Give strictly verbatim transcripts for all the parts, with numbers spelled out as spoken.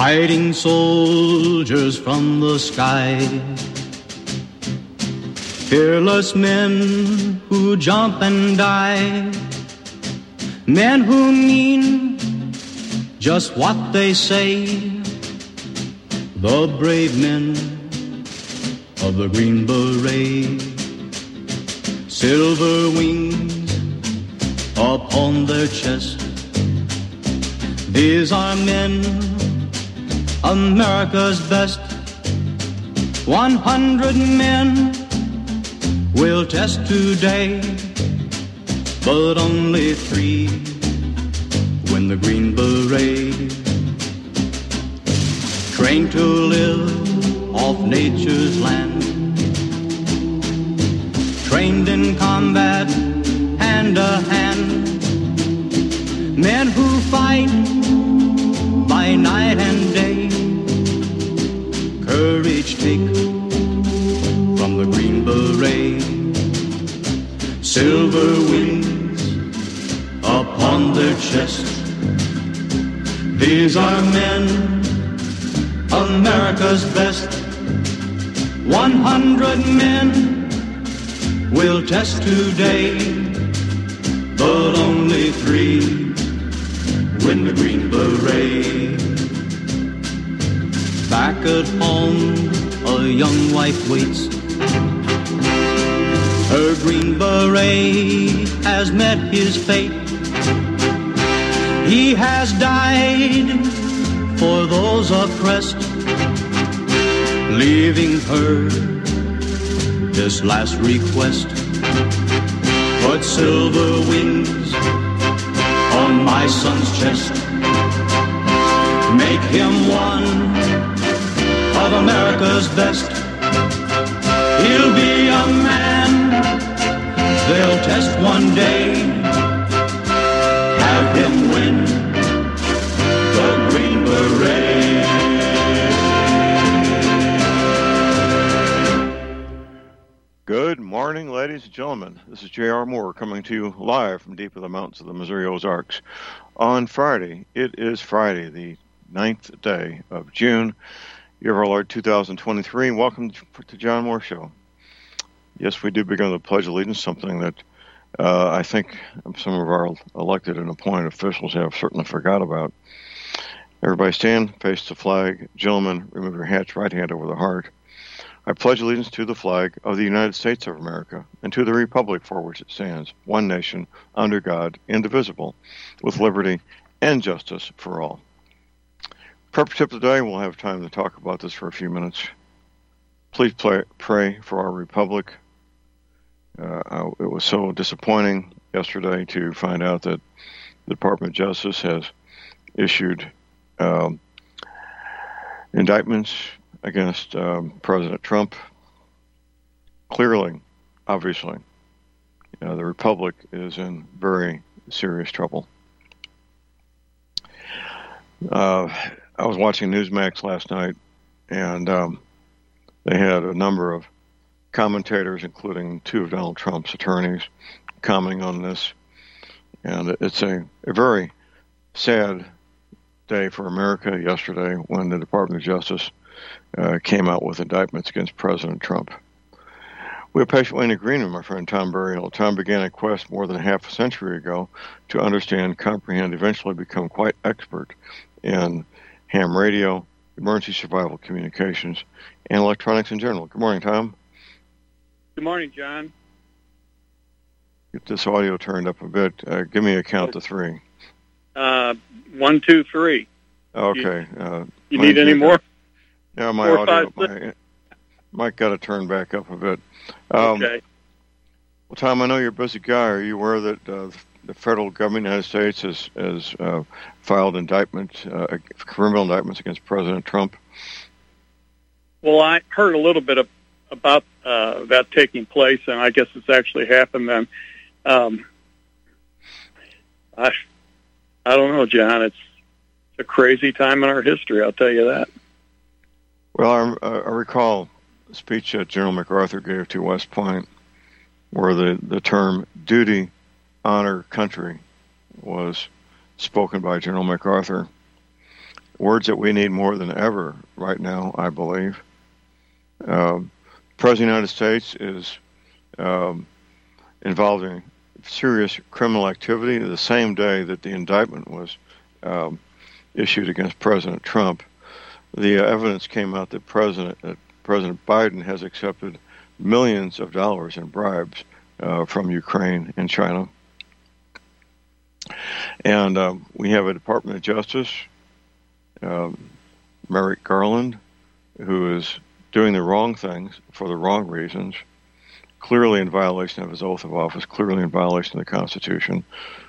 fighting soldiers from the sky, fearless men who jump and die, men who mean just what they say, the brave men of the Green Beret, silver wings upon their chest. These are men, America's best. One hundred men will test today, but only three win the Green Beret. Trained to live off nature's land, trained in combat hand to hand, men who fight by night and day, courage take from the Green Beret, silver wings upon their chest. These are men, America's best. One hundred men will test today, but only three win the Green Beret. Back at home, a young wife waits. Her Green Beret has met his fate. He has died for those oppressed, leaving her this last request. Put silver wings on my son's chest. Make him one of America's best. He'll be a man they'll test one day. Have him win the Green Beret. Good morning, ladies and gentlemen. This is J R. Moore coming to you live from deep in the mountains of the Missouri Ozarks on Friday. It is Friday, the ninth day of June, year of our Lord two thousand twenty-three. Welcome to John Moore Show. Yes, we do begin with the Pledge of Allegiance, something that uh, I think some of our elected and appointed officials have certainly forgot about. Everybody stand, face the flag. Gentlemen, remove your hats, right hand over the heart. I pledge allegiance to the flag of the United States of America and to the republic for which it stands, one nation, under God, indivisible, with liberty and justice for all. Purpose tip of the day, we'll have time to talk about this for a few minutes. Please play, pray for our republic. Uh, it was so disappointing yesterday to find out that the Department of Justice has issued um, indictments against um, President Trump. Clearly, obviously, you know, the Republic is in very serious trouble. Uh, I was watching Newsmax last night, and um, they had a number of commentators, including two of Donald Trump's attorneys, commenting on this. And it's a, a very sad day for America yesterday when the Department of Justice Uh, came out with indictments against President Trump. We are patiently in agreement, my friend Tom Burial. Tom began a quest more than half a century ago to understand, comprehend, eventually become quite expert in ham radio, emergency survival communications, and electronics in general. Good morning, Tom. Good morning, John. Get this audio turned up a bit. Uh, give me a count to three. Uh, one, two, three. Okay. Uh, you need any more? Yeah, my Four, audio, five, my, mic got to turn back up a bit. Um, okay. Well, Tom, I know you're a busy guy. Are you aware that uh, the federal government of the United States has, has uh, filed indictment, uh, criminal indictments against President Trump? Well, I heard a little bit of, about uh, that taking place, and I guess it's actually happened then. Um, I, I don't know, John. It's a crazy time in our history, I'll tell you that. Well, I, I recall a speech that General MacArthur gave to West Point where the, the term duty, honor, country was spoken by General MacArthur. words that we need more than ever right now, I believe. Um, the President of the United States is um, involved in serious criminal activity the same day that the indictment was um, issued against President Trump. The uh, evidence came out that President that President Biden has accepted millions of dollars in bribes uh, from Ukraine and China. And um, we have a Department of Justice, um, Merrick Garland, who is doing the wrong things for the wrong reasons, clearly in violation of his oath of office, clearly in violation of the Constitution.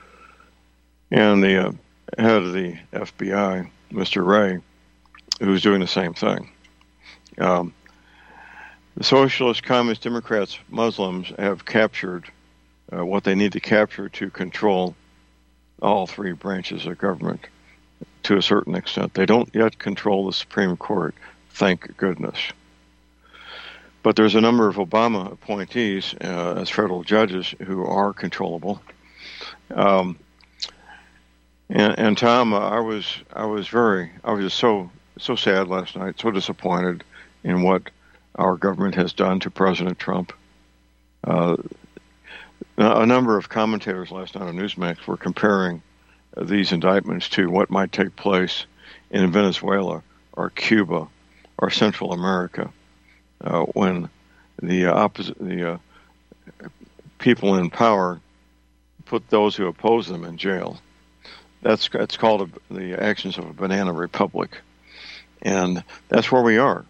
And the uh, head of the F B I, Mister Wray, who's doing the same thing. Um, the Socialists, Communists, Democrats, Muslims have captured uh, what they need to capture to control all three branches of government to a certain extent. They don't yet control the Supreme Court, thank goodness. But there's a number of Obama appointees uh, as federal judges who are controllable. Um, and, and Tom, uh, I was I was very I was just so so sad last night, so disappointed in what our government has done to President Trump. Uh, a number of commentators last night on Newsmax were comparing uh, these indictments to what might take place in Venezuela or Cuba or Central America uh, when the uh, opposite the uh, people in power put those who oppose them in jail. That's it's called a, the actions of a banana republic. And that's where we are.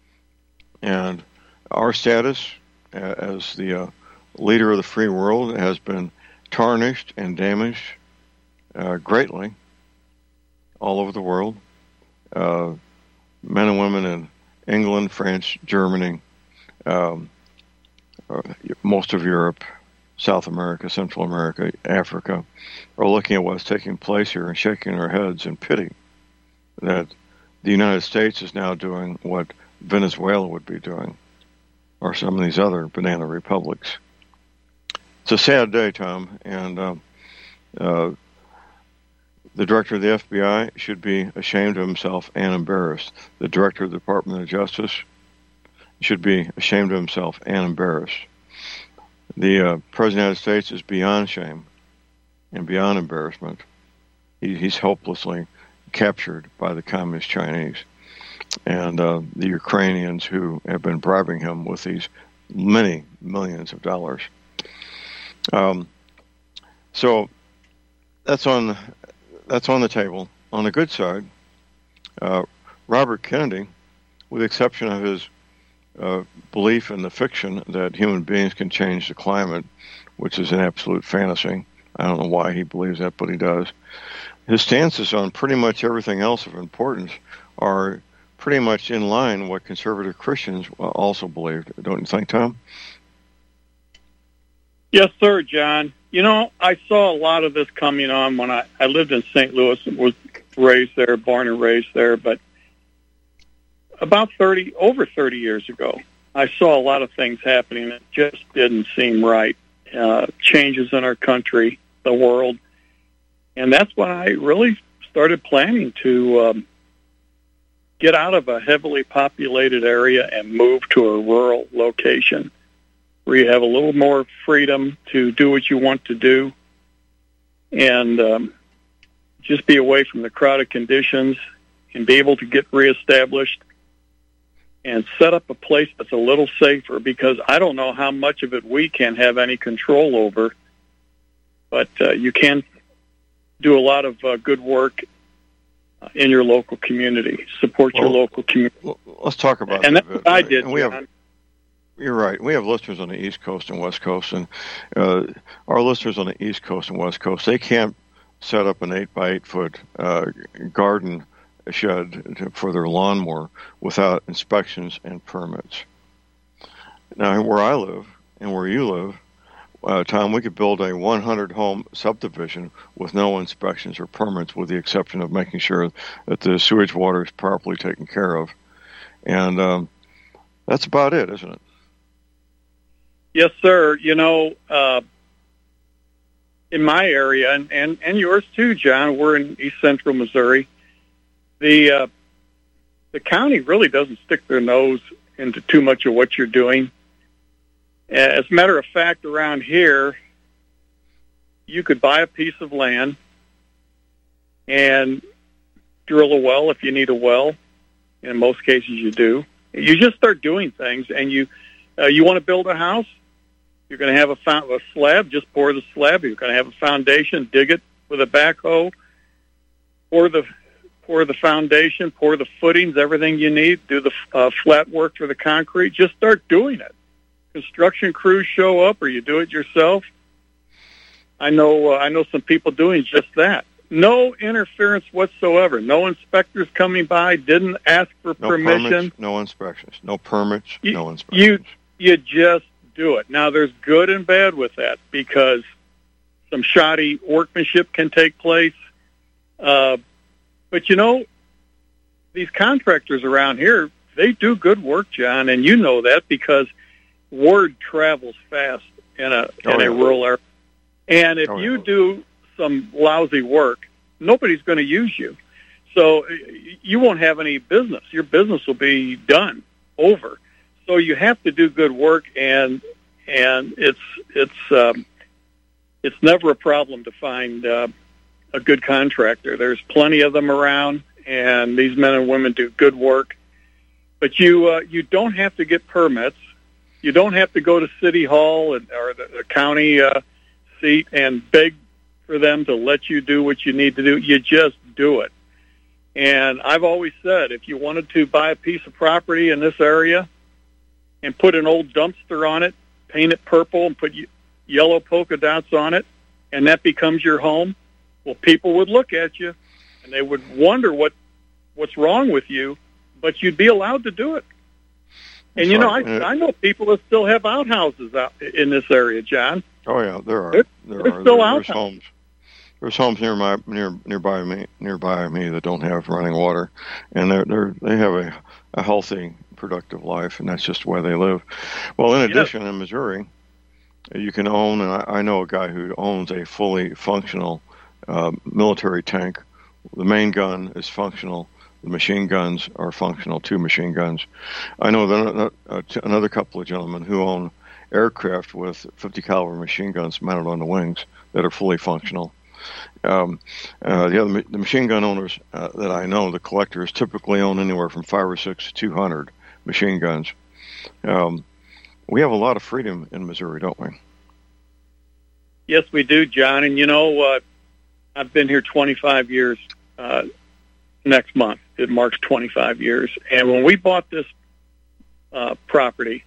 And our status as the uh, leader of the free world has been tarnished and damaged uh, greatly all over the world. Uh, men and women in England, France, Germany, um, uh, most of Europe, South America, Central America, Africa, are looking at what's taking place here and shaking their heads in pity that the United States is now doing what Venezuela would be doing, or some of these other banana republics. It's a sad day, Tom, and uh, uh, the director of the F B I should be ashamed of himself and embarrassed. The director of the Department of Justice should be ashamed of himself and embarrassed. The uh, President of the United States is beyond shame and beyond embarrassment. He, he's hopelessly captured by the Communist Chinese and uh, the Ukrainians who have been bribing him with these many millions of dollars. Um, so that's on that's on the table. On the good side, uh, Robert Kennedy, with the exception of his uh, belief in the fiction that human beings can change the climate, which is an absolute fantasy. I don't know why he believes that, but he does. His stances on pretty much everything else of importance are pretty much in line with what conservative Christians also believed. Don't you think, Tom? Yes, sir, John. You know, I saw a lot of this coming on when I, I lived in Saint Louis and was raised there, born and raised there. But about thirty, over thirty years ago, I saw a lot of things happening that just didn't seem right. Uh, changes in our country, the world. And that's when I really started planning to um, get out of a heavily populated area and move to a rural location where you have a little more freedom to do what you want to do and um, just be away from the crowded conditions and be able to get reestablished and set up a place that's a little safer, because I don't know how much of it we can have any control over, but uh, you can do a lot of uh, good work uh, in your local community, support well, your local community. Well, let's talk about and that. And that's what I did, and we have, You're right. We have listeners on the East Coast and West Coast, and uh, our listeners on the East Coast and West Coast, they can't set up an eight by eight foot uh, garden shed to, for their lawnmower without inspections and permits. Now, where I live and where you live, uh, Tom, we could build a one hundred home subdivision with no inspections or permits, with the exception of making sure that the sewage water is properly taken care of. And um, that's about it, isn't it? Yes, sir. You know, uh, in my area, and, and, and yours too, John, we're in East Central Missouri. the uh, the county really doesn't stick their nose into too much of what you're doing. As a matter of fact, around here, you could buy a piece of land and drill a well if you need a well. In most cases, you do. You just start doing things, and you uh, you want to build a house. You're going to have a, fount- a slab. Just pour the slab. You're going to have a foundation. Dig it with a backhoe. Pour the pour the foundation. Pour the footings. Everything you need. Do the uh, flat work for the concrete. Just start doing it. Construction crews show up, or you do it yourself. I know. Uh, I know some people doing just that. No interference whatsoever. No inspectors coming by. Didn't ask for no permission. Permits, no inspections. No permits. You, no inspections. You you just do it. Now, there's good and bad with that because some shoddy workmanship can take place. Uh, but you know, these contractors around here, they do good work, John, and you know that because word travels fast in a oh, in yeah. a rural area. And if oh, you yeah. do some lousy work, nobody's going to use you. So you won't have any business. Your business will be done, over. So you have to do good work, and and it's it's um, it's never a problem to find uh, a good contractor. There's plenty of them around, and these men and women do good work. But you uh, you don't have to get permits. You don't have to go to City Hall and, or the, the county uh, seat and beg for them to let you do what you need to do. You just do it. And I've always said, if you wanted to buy a piece of property in this area and put an old dumpster on it, paint it purple and put yellow polka dots on it, and that becomes your home, well, people would look at you and they would wonder what what's wrong with you, but you'd be allowed to do it. And, you know, I, I know people that still have outhouses out in this area, John. Oh, yeah, there are. There, there there's are. still there, outhouses. There's homes. There's homes near my near nearby me nearby me that don't have running water, and they're they're they have a, a healthy, productive life, and that's just where they live. Well, in addition, yes. in Missouri, you can own, and I, I know a guy who owns a fully functional uh, military tank. The main gun is functional. The machine guns are functional. Two machine guns. I know that uh, another couple of gentlemen who own aircraft with fifty caliber machine guns mounted on the wings that are fully functional. Um, uh, the other the machine gun owners uh, that I know, the collectors, typically own anywhere from five or six to two hundred machine guns. Um, we have a lot of freedom in Missouri, don't we? Yes, we do, John. And you know, uh, I've been here twenty-five years. Uh, next month, it marks twenty-five years. And when we bought this uh, property,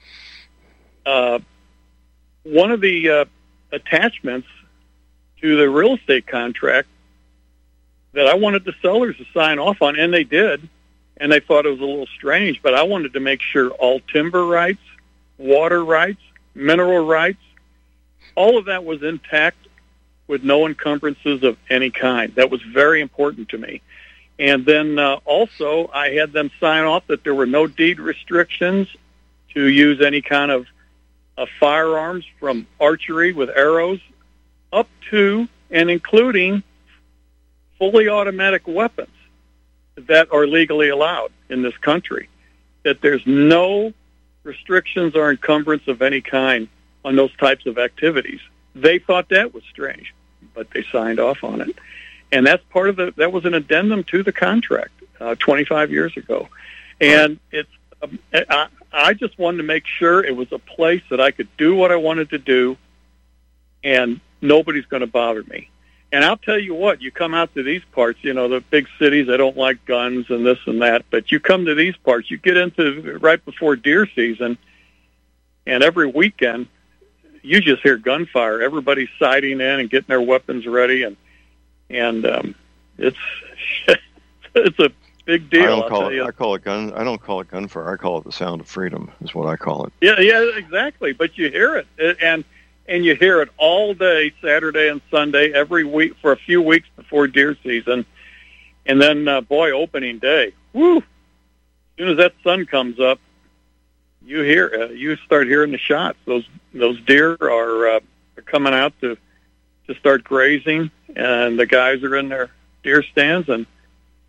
uh, one of the uh, attachments to the real estate contract that I wanted the sellers to sign off on, and they did, and they thought it was a little strange, but I wanted to make sure all timber rights, water rights, mineral rights, all of that was intact with no encumbrances of any kind. That was very important to me. And then uh, also I had them sign off that there were no deed restrictions to use any kind of uh, firearms from archery with arrows up to and including fully automatic weapons that are legally allowed in this country, that there's no restrictions or encumbrance of any kind on those types of activities. They thought that was strange, but they signed off on it. And that's part of the, that was an addendum to the contract uh, twenty-five years ago. And it's, um, I, I just wanted to make sure it was a place that I could do what I wanted to do and nobody's going to bother me. And I'll tell you what, you come out to these parts, you know, the big cities, they don't like guns and this and that, but you come to these parts, you get into right before deer season, and every weekend, you just hear gunfire. Everybody's sighting in and getting their weapons ready, and and um, it's it's a big deal. I don't I'll call tell it. you. I call it gun. I don't call it gunfire. I call it the sound of freedom. Is what I call it. Yeah, yeah, exactly. But you hear it, and and you hear it all day, Saturday and Sunday, every week for a few weeks before deer season, and then uh, boy, opening day. Woo! As soon as that sun comes up, you hear uh, you start hearing the shots. Those those deer are, uh, are coming out to to start grazing, and the guys are in their deer stands, and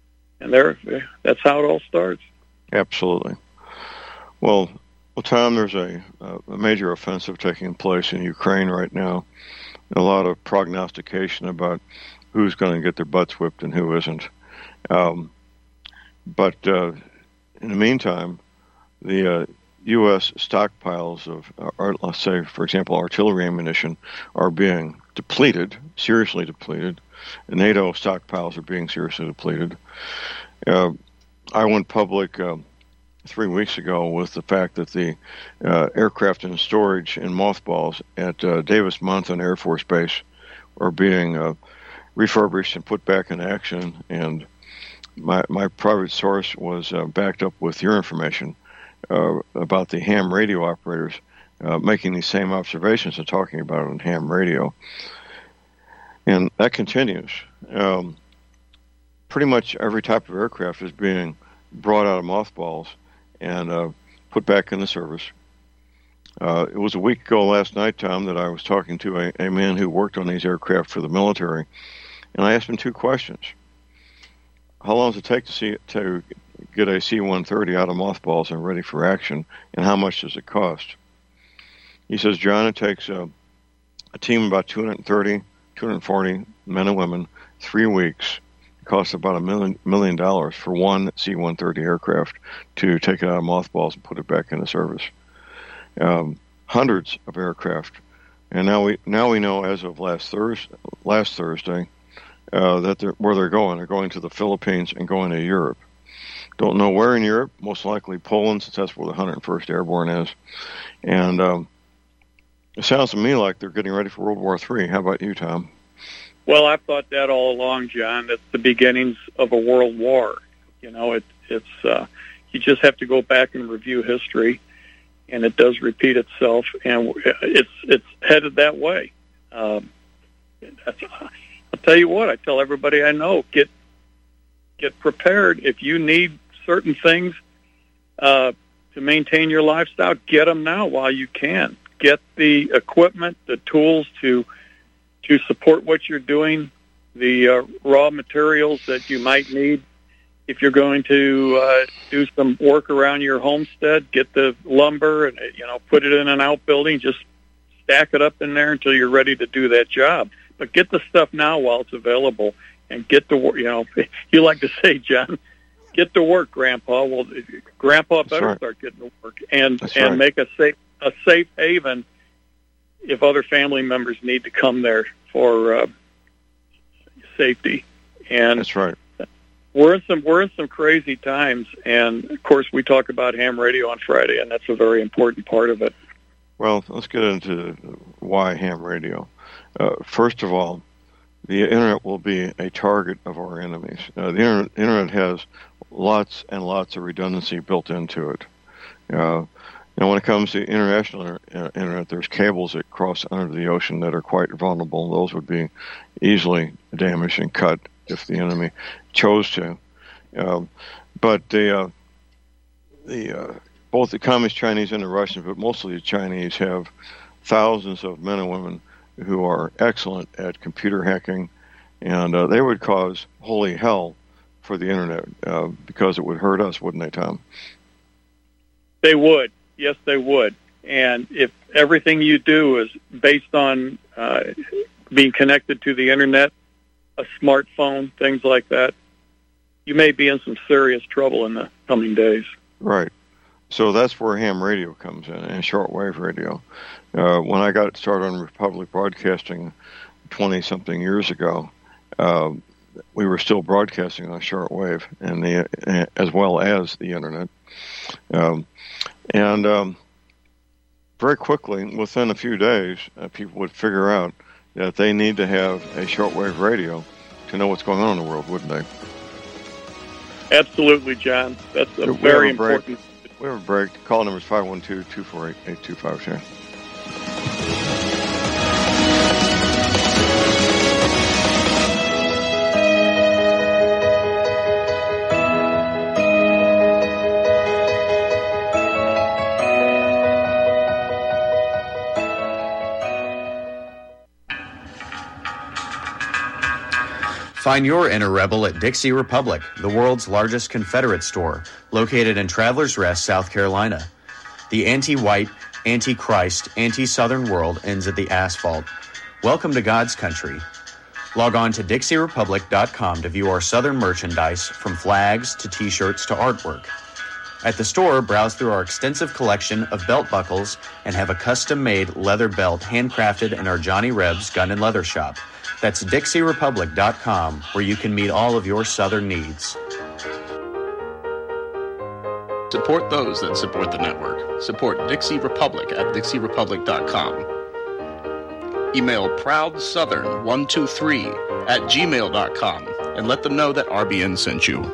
and there, that's how it all starts. Absolutely. Well, well, Tom, there's a, a major offensive taking place in Ukraine right now. A lot of prognostication about who's going to get their butts whipped and who isn't. Um, but uh, in the meantime, the uh, U S stockpiles of, uh, let's say, for example, artillery ammunition are being depleted, seriously depleted. The NATO stockpiles are being seriously depleted. Uh, I went public uh, three weeks ago with the fact that the uh, aircraft in storage in mothballs at uh, Davis Monthan Air Force Base are being uh, refurbished and put back in action. And my, my private source was uh, backed up with your information Uh, about the ham radio operators uh, making these same observations and talking about it on ham radio. And that continues. Um, pretty much every type of aircraft is being brought out of mothballs and uh, put back into service. Uh, it was a week ago last night, Tom, that I was talking to a, a man who worked on these aircraft for the military, and I asked him two questions. How long does it take to see to get a C one thirty out of mothballs and ready for action, and how much does it cost? He says, John, it takes a, a team of about two hundred thirty, two hundred forty men and women, three weeks. It costs about a million, million dollars for one C one thirty aircraft to take it out of mothballs and put it back into service. Um, hundreds of aircraft. And now we now we know, as of last Thursday, last Thursday, uh, that they're, where they're going. They're going to the Philippines and going to Europe. Don't know where in Europe, most likely Poland, since that's where the one hundred first Airborne is. And um, it sounds to me like they're getting ready for World War Three. How about you, Tom? Well, I've thought that all along, John. It's the beginnings of a world war. You know, it, it's uh, you just have to go back and review history, and it does repeat itself, and it's it's headed that way. Um, that's, I'll tell you what, I tell everybody I know, get get prepared. If you need certain things uh, to maintain your lifestyle, get them now while you can. Get the equipment, the tools to to support what you're doing, the uh, raw materials that you might need. If you're going to uh, do some work around your homestead, get the lumber and, you know, put it in an outbuilding. Just stack it up in there until you're ready to do that job. But get the stuff now while it's available, and get to work. You know, you like to say, John, get to work, Grandpa. Well, Grandpa better right. start getting to work and That's and right. make a safe a safe haven if other family members need to come there for uh, safety. And That's right. We're in some we're in some crazy times, and of course we talk about ham radio on Friday, and that's a very important part of it. Well, let's get into why ham radio. Uh, first of all, the internet will be a target of our enemies. Uh, the internet, internet has lots and lots of redundancy built into it. Uh, and when it comes to international inter- internet, there's cables that cross under the ocean that are quite vulnerable. Those would be easily damaged and cut if the enemy chose to. Um, but the uh, the uh, both the Communist Chinese and the Russians, but mostly the Chinese, have thousands of men and women who are excellent at computer hacking, and uh, they would cause holy hell for the internet uh, because it would hurt us, wouldn't they, Tom? They would. Yes, they would. And if everything you do is based on uh, being connected to the internet, a smartphone, things like that, you may be in some serious trouble in the coming days. Right. So that's where ham radio comes in, and shortwave radio. Uh, when I got started on Republic Broadcasting twenty-something years ago, uh, we were still broadcasting on shortwave, and the as well as the internet. Um, and um, very quickly, within a few days, uh, people would figure out that they need to have a shortwave radio to know what's going on in the world, wouldn't they? Absolutely, John. That's a We very have a break. important. We have a break. Call number is five one two, two four eight, eight two five two. Find your inner rebel at Dixie Republic, the world's largest Confederate store, located in Travelers Rest, South Carolina. The anti-white, anti-Christ, anti-Southern world ends at the asphalt. Welcome to God's country. Log on to Dixie Republic dot com to view our Southern merchandise, from flags to t-shirts to artwork. At the store, browse through our extensive collection of belt buckles and have a custom-made leather belt handcrafted in our Johnny Rebs Gun and Leather Shop. That's Dixie Republic dot com, where you can meet all of your Southern needs. Support those that support the network. Support Dixie Republic at Dixie Republic dot com. Email proud southern one two three at gmail dot com and let them know that R B N sent you.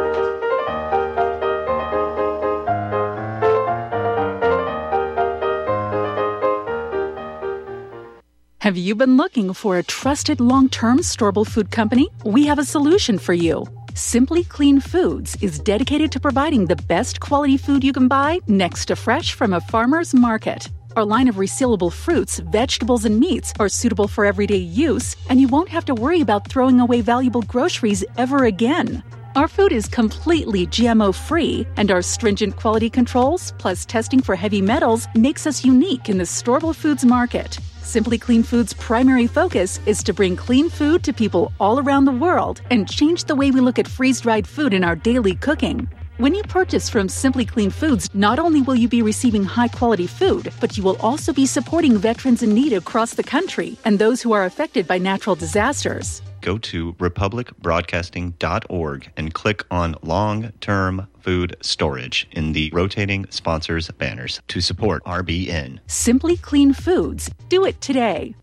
Have you been looking for a trusted long-term storable food company? We have a solution for you. Simply Clean Foods is dedicated to providing the best quality food you can buy next to fresh from a farmer's market. Our line of resealable fruits, vegetables, and meats are suitable for everyday use, and you won't have to worry about throwing away valuable groceries ever again. Our food is completely G M O-free, and our stringent quality controls, plus testing for heavy metals, makes us unique in the storable foods market. Simply Clean Foods' primary focus is to bring clean food to people all around the world and change the way we look at freeze-dried food in our daily cooking. When you purchase from Simply Clean Foods, not only will you be receiving high-quality food, but you will also be supporting veterans in need across the country and those who are affected by natural disasters. Go to republic broadcasting dot org and click on long-term food storage in the rotating sponsors banners to support R B N. Simply Clean Foods. Do it today.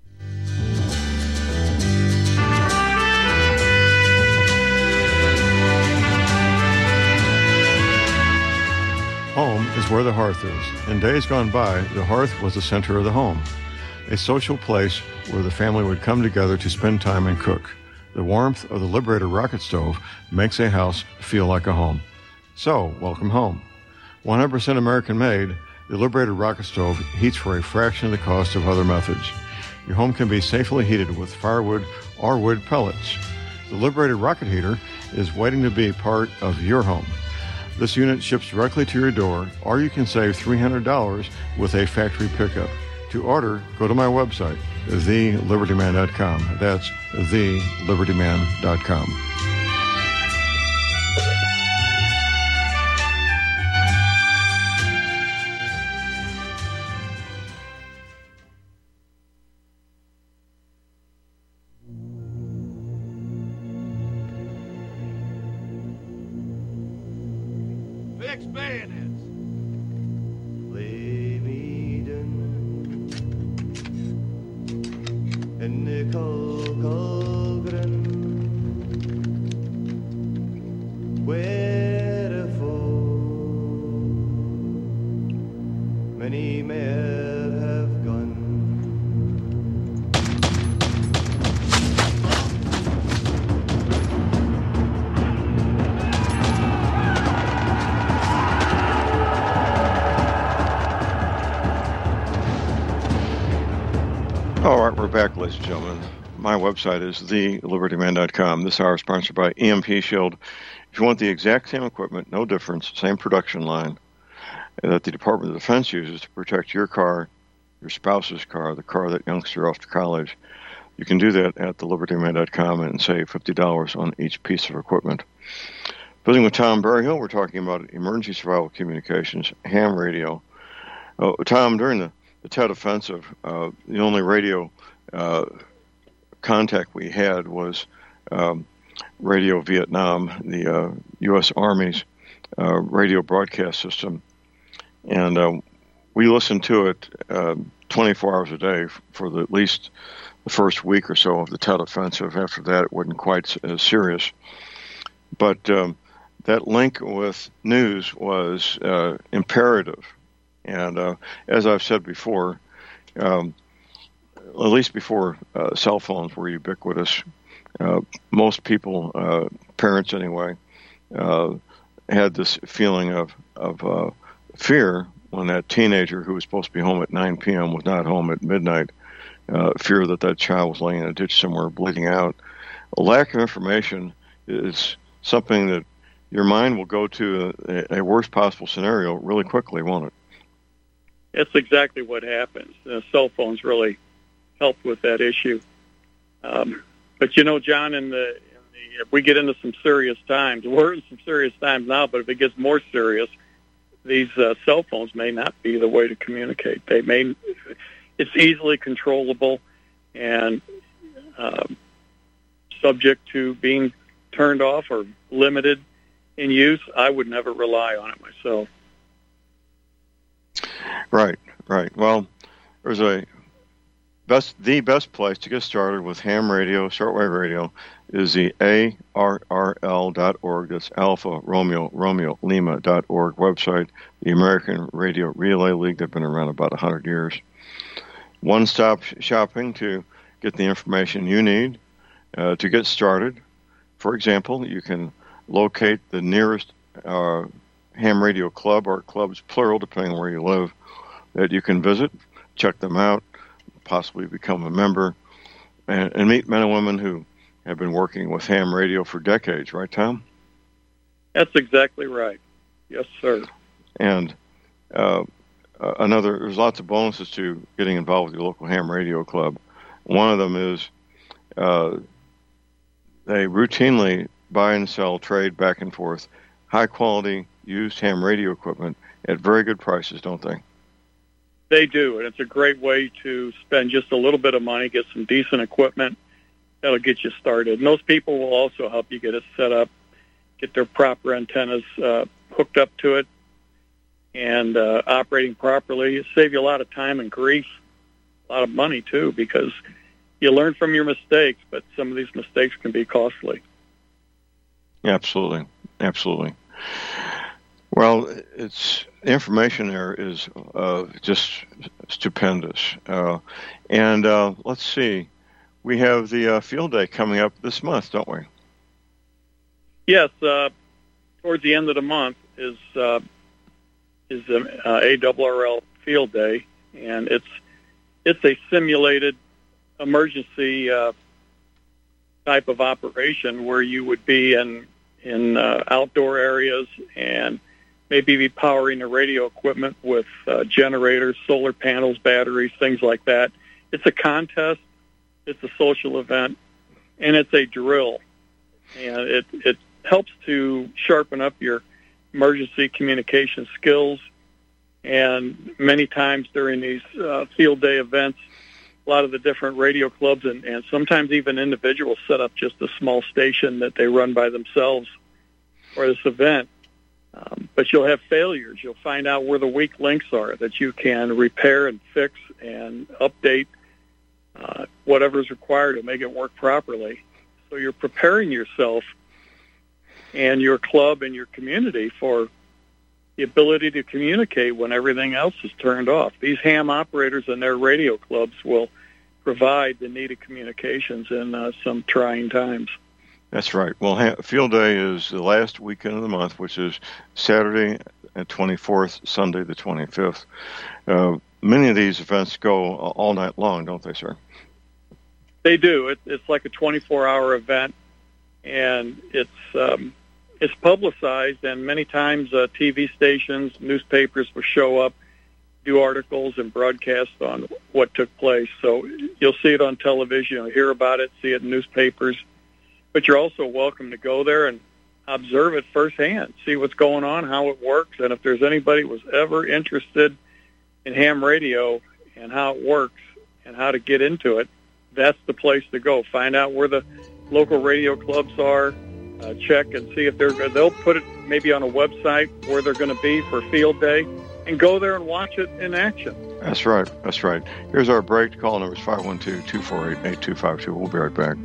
Home is where the hearth is. In days gone by, the hearth was the center of the home, a social place where the family would come together to spend time and cook. The warmth of the Liberator rocket stove makes a house feel like a home. So, welcome home. one hundred percent American-made, the Liberator rocket stove heats for a fraction of the cost of other methods. Your home can be safely heated with firewood or wood pellets. The Liberator rocket heater is waiting to be part of your home. This unit ships directly to your door, or you can save three hundred dollars with a factory pickup. To order, go to my website, the liberty man dot com. That's the liberty man dot com. Fix bayonets. Lay me down in the cold, cold ground, where for many men have gone. All right, we're back, ladies and gentlemen. My website is the liberty man dot com. This hour is sponsored by E M P Shield. If you want the exact same equipment, no difference, same production line that the Department of Defense uses to protect your car, your spouse's car, the car that youngster off to college, you can do that at the liberty man dot com and save fifty dollars on each piece of equipment. Visiting with Tom Berryhill, we're talking about emergency survival communications, ham radio. Oh, Tom, during the The Tet Offensive, uh, the only radio uh, contact we had was um, Radio Vietnam, the uh, U S Army's uh, radio broadcast system. And uh, we listened to it uh, twenty-four hours a day for the, at least the first week or so of the Tet Offensive. After that, it wasn't quite as serious. But um, that link with news was uh, imperative. And uh, as I've said before, um, at least before uh, cell phones were ubiquitous, uh, most people, uh, parents anyway, uh, had this feeling of, of uh, fear when that teenager who was supposed to be home at nine p.m. was not home at midnight, uh, fear that that child was laying in a ditch somewhere bleeding out, a lack of information is something that your mind will go to a, a worst possible scenario really quickly, won't it? That's exactly what happens. Uh, cell phones really help with that issue. Um, but, you know, John, in the, in the, if we get into some serious times, we're in some serious times now, but if it gets more serious, these uh, cell phones may not be the way to communicate. They may, it's easily controllable and um, subject to being turned off or limited in use. I would never rely on it myself. Right, right. Well, there's a best, the best place to get started with ham radio, shortwave radio, is the A R R L dot org. That's Alpha Romeo Romeo Lima dot org website. The American Radio Relay League. They've been around about a hundred years. One-stop shopping to get the information you need uh, to get started. For example, you can locate the nearest uh, ham radio club, or clubs plural, depending on where you live, that you can visit, check them out, possibly become a member, and, and meet men and women who have been working with ham radio for decades, right, Tom? That's exactly right. Yes, sir. And uh, another, there's lots of bonuses to getting involved with your local ham radio club. One of them is uh, they routinely buy and sell, trade back and forth, high-quality used ham radio equipment at very good prices, don't they? They do, and it's a great way to spend just a little bit of money, get some decent equipment that'll get you started. And those people will also help you get it set up, get their proper antennas uh, hooked up to it, and uh, operating properly. It saves you a lot of time and grief, a lot of money, too, because you learn from your mistakes, but some of these mistakes can be costly. Absolutely, absolutely. Well, it's the information there is uh, just stupendous. Uh, and uh, let's see, we have the uh, field day coming up this month, don't we? Yes, uh, towards the end of the month is uh, is the uh, A R R L field day, and it's it's a simulated emergency uh, type of operation where you would be in in uh, outdoor areas and maybe be powering the radio equipment with uh, generators, solar panels, batteries, things like that. It's a contest, it's a social event, and it's a drill. And it, it helps to sharpen up your emergency communication skills. And many times during these uh, field day events, a lot of the different radio clubs and, and sometimes even individuals set up just a small station that they run by themselves for this event. Um, but you'll have failures. You'll find out where the weak links are that you can repair and fix and update uh, whatever is required to make it work properly. So you're preparing yourself and your club and your community for the ability to communicate when everything else is turned off. These ham operators and their radio clubs will provide the needed communications in uh, some trying times. That's right. Well, ha- Field Day is the last weekend of the month, which is Saturday the twenty-fourth, Sunday the twenty-fifth. Uh, many of these events go all night long, don't they, sir? They do. It, it's like a twenty-four hour event, and it's um, it's publicized, and many times uh, T V stations, newspapers will show up, do articles and broadcast on what took place. So you'll see it on television, you'll hear about it, see it in newspapers. But you're also welcome to go there and observe it firsthand, see what's going on, how it works, and if there's anybody who was ever interested in ham radio and how it works and how to get into it, that's the place to go. Find out where the local radio clubs are, uh, check and see if they're good. They'll put it maybe on a website where they're going to be for field day, and go there and watch it in action. That's right. That's right. Here's our break. Call number is five one two, two four eight, eight two five two. We'll be right back.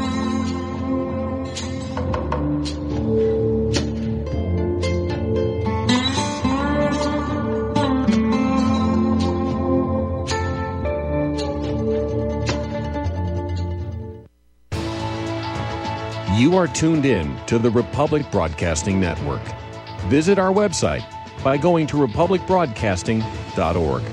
You are tuned in to the Republic Broadcasting Network. Visit our website by going to republic broadcasting dot org.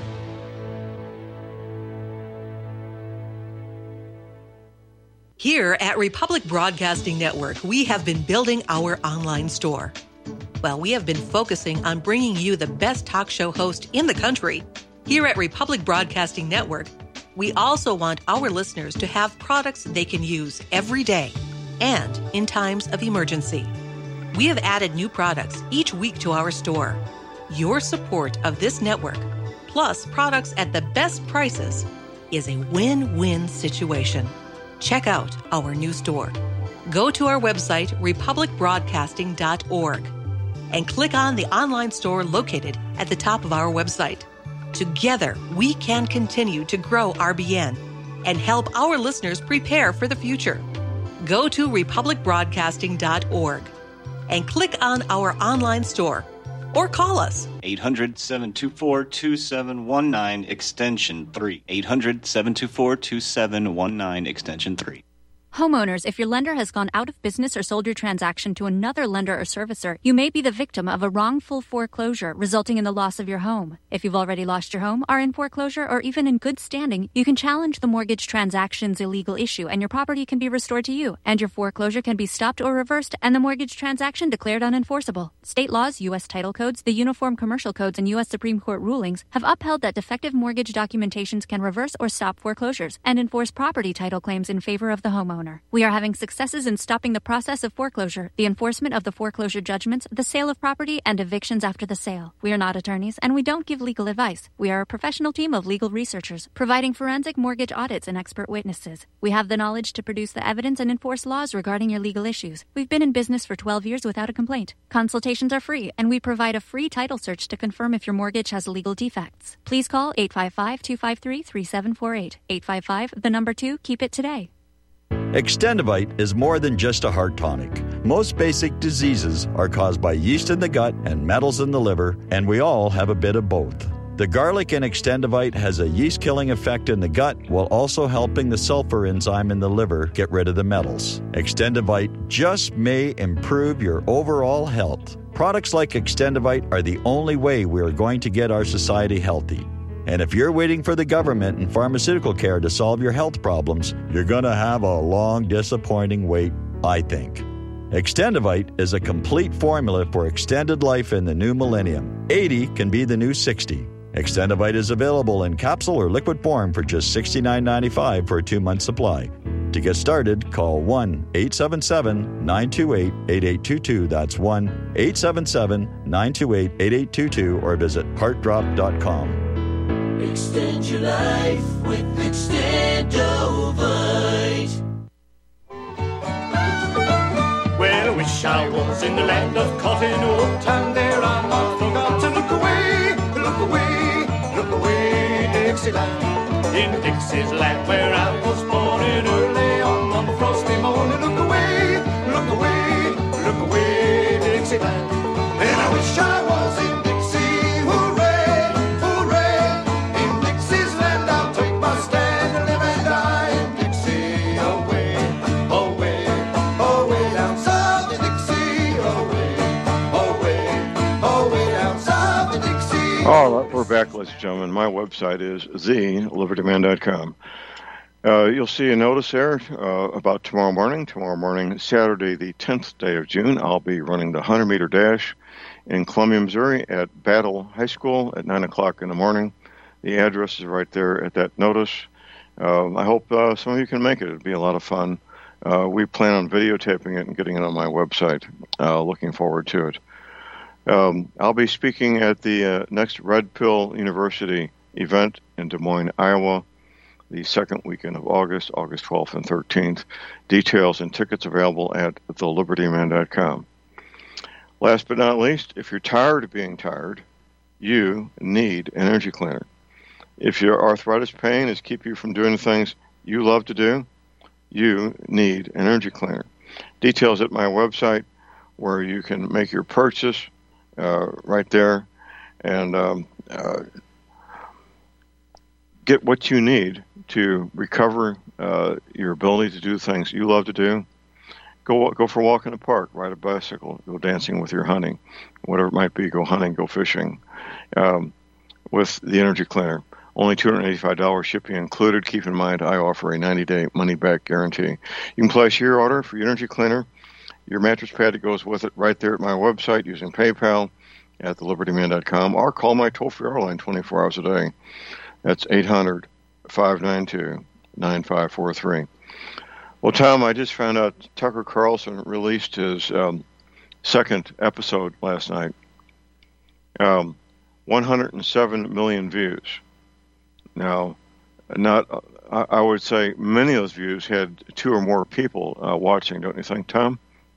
Here at Republic Broadcasting Network, we have been building our online store. Well, we have been focusing on bringing you the best talk show host in the country. Here at Republic Broadcasting Network, we also want our listeners to have products they can use every day and in times of emergency. We have added new products each week to our store. Your support of this network, plus products at the best prices, is a win-win situation. Check out our new store. Go to our website, republic broadcasting dot org, and click on the online store located at the top of our website. Together, we can continue to grow R B N and help our listeners prepare for the future. Go to republic broadcasting dot org and click on our online store or call us. eight hundred, seven two four, two seven one nine, extension three. eight hundred, seven two four, two seven one nine, extension three. Homeowners, if your lender has gone out of business or sold your transaction to another lender or servicer, you may be the victim of a wrongful foreclosure resulting in the loss of your home. If you've already lost your home, are in foreclosure, or even in good standing, you can challenge the mortgage transaction's illegal issue and your property can be restored to you, and your foreclosure can be stopped or reversed and the mortgage transaction declared unenforceable. State laws, U S title codes, the Uniform Commercial Codes, and U S Supreme Court rulings have upheld that defective mortgage documentations can reverse or stop foreclosures and enforce property title claims in favor of the homeowner. We are having successes in stopping the process of foreclosure, the enforcement of the foreclosure judgments, the sale of property, and evictions after the sale. We are not attorneys, and we don't give legal advice. We are a professional team of legal researchers, providing forensic mortgage audits and expert witnesses. We have the knowledge to produce the evidence and enforce laws regarding your legal issues. We've been in business for twelve years without a complaint. Consultations are free, and we provide a free title search to confirm if your mortgage has legal defects. Please call eight five five, two five three, three seven four eight. eight five five, the number two, keep it today. Extendivite is more than just a heart tonic. Most basic diseases are caused by yeast in the gut and metals in the liver, and we all have a bit of both. The garlic in Extendivite has a yeast-killing effect in the gut while also helping the sulfur enzyme in the liver get rid of the metals. Extendivite just may improve your overall health. Products like Extendivite are the only way we are going to get our society healthy. And if you're waiting for the government and pharmaceutical care to solve your health problems, you're going to have a long, disappointing wait, I think. Extendivite is a complete formula for extended life in the new millennium. eighty can be the new sixty. Extendivite is available in capsule or liquid form for just sixty-nine ninety-five for a two-month supply. To get started, call one eight seven seven, nine two eight, eight eight two two. That's one eight seven seven, nine two eight, eight eight two two or visit heart drop dot com. Extend your life with Extendovite. Well, I wish I was in the land of cotton wool, and there I not forgot to look away, look away, look away, Dixieland. In Dixie's land where I was born in early on one frosty morning. Look away, look away, look away, Dixieland. And I wish I was in Dixie, hooray, hooray. In Dixie's land I'll take my stand and live and die in Dixie. Away, away, away down south in Dixie. Away, away, away down south in Dixie. All right, we're back, ladies and gentlemen. My website is the liberty man dot com. Uh, you'll see a notice there uh, about tomorrow morning. Tomorrow morning, Saturday, the tenth day of June, I'll be running the hundred-meter dash in Columbia, Missouri at Battle High School at nine o'clock in the morning. The address is right there at that notice. Uh, I hope uh, some of you can make it. It'll be a lot of fun. Uh, we plan on videotaping it and getting it on my website. Uh, looking forward to it. Um, I'll be speaking at the uh, next Red Pill University event in Des Moines, Iowa, the second weekend of August, August twelfth and thirteenth. Details and tickets available at the liberty man dot com. Last but not least, if you're tired of being tired, you need an energy cleaner. If your arthritis pain is keeping you from doing the things you love to do, you need an energy cleaner. Details at my website where you can make your purchase uh, right there and um, uh, get what you need to recover uh, your ability to do things you love to do. Go go for a walk in the park, ride a bicycle, go dancing with your honey, whatever it might be, go hunting, go fishing, um, with the energy cleaner. Only two hundred eighty-five dollars shipping included. Keep in mind, I offer a ninety-day money-back guarantee. You can place your order for your energy cleaner, your mattress pad that goes with it, right there at my website using PayPal at the liberty man dot com, or call my toll-free hour line twenty-four hours a day. That's eight hundred, five nine two, nine five four three. Well, Tom, I just found out Tucker Carlson released his um, second episode last night. Um, one hundred seven million views. Now, not I, I would say many of those views had two or more people uh, watching, don't you think, Tom?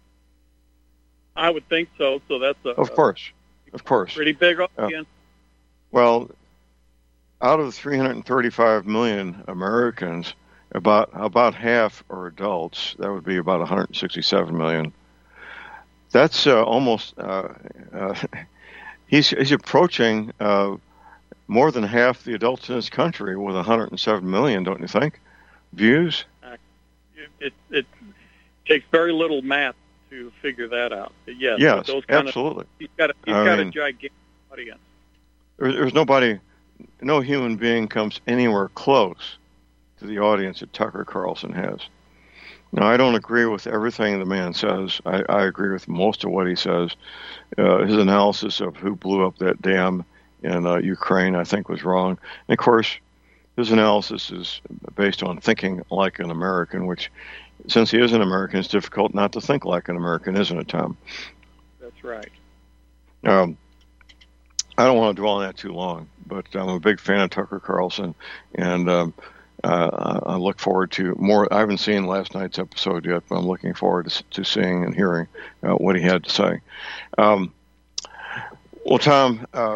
I would think so. So that's a of course, of course, pretty big audience. Uh, well, out of three hundred thirty-five million Americans, about about half are adults. That would be about one hundred sixty-seven million. That's uh, almost. Uh, uh, he's he's approaching uh, more than half the adults in this country with one hundred seven million. Don't you think? Views. Uh, it it takes very little math to figure that out. Yes, yes, those kind absolutely. Of, he's got a, he's I got mean, a gigantic audience. There, there's nobody, no human being comes anywhere close to the audience that Tucker Carlson has. Now, I don't agree with everything the man says. I, I agree with most of what he says. Uh, his analysis of who blew up that dam in uh, Ukraine, I think, was wrong. And, of course, his analysis is based on thinking like an American, which, since he is an American, it's difficult not to think like an American, isn't it, Tom? That's right. Um, I don't want to dwell on that too long, but I'm a big fan of Tucker Carlson, and um, uh, I look forward to more. I haven't seen last night's episode yet, but I'm looking forward to, to seeing and hearing uh, what he had to say. Um, well, Tom, uh,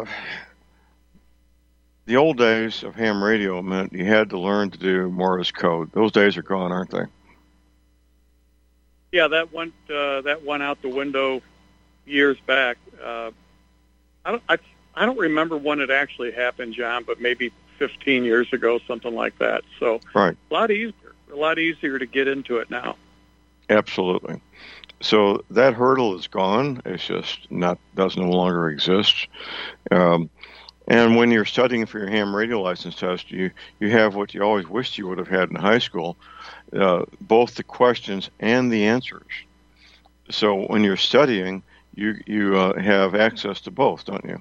the old days of ham radio meant you had to learn to do Morse code. Those days are gone, aren't they? Yeah, that went uh, that went out the window years back. Uh, I don't I, I don't remember when it actually happened, John, but maybe fifteen years ago, something like that. So right. a lot easier, a lot easier to get into it now. Absolutely. So that hurdle is gone. It's just not does no longer exist. Um, and when you're studying for your ham radio license test, you you have what you always wished you would have had in high school. Uh, both the questions and the answers. So when you're studying, you you uh, have access to both, don't you?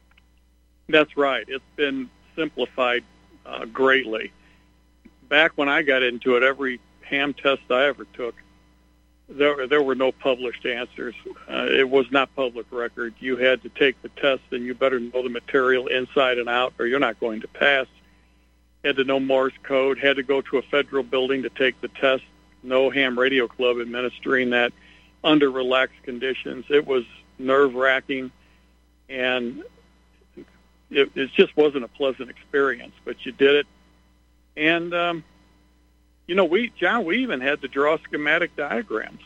That's right. It's been simplified uh, greatly. Back when I got into it, every ham test I ever took, there there were no published answers. Uh, it was not public record. You had to take the test, and you better know the material inside and out, or you're not going to pass. Had to know Morse code, had to go to a federal building to take the test. No ham radio club administering that under relaxed conditions. It was nerve-wracking, and it, it just wasn't a pleasant experience, but you did it. And, um, you know, we, John, we even had to draw schematic diagrams.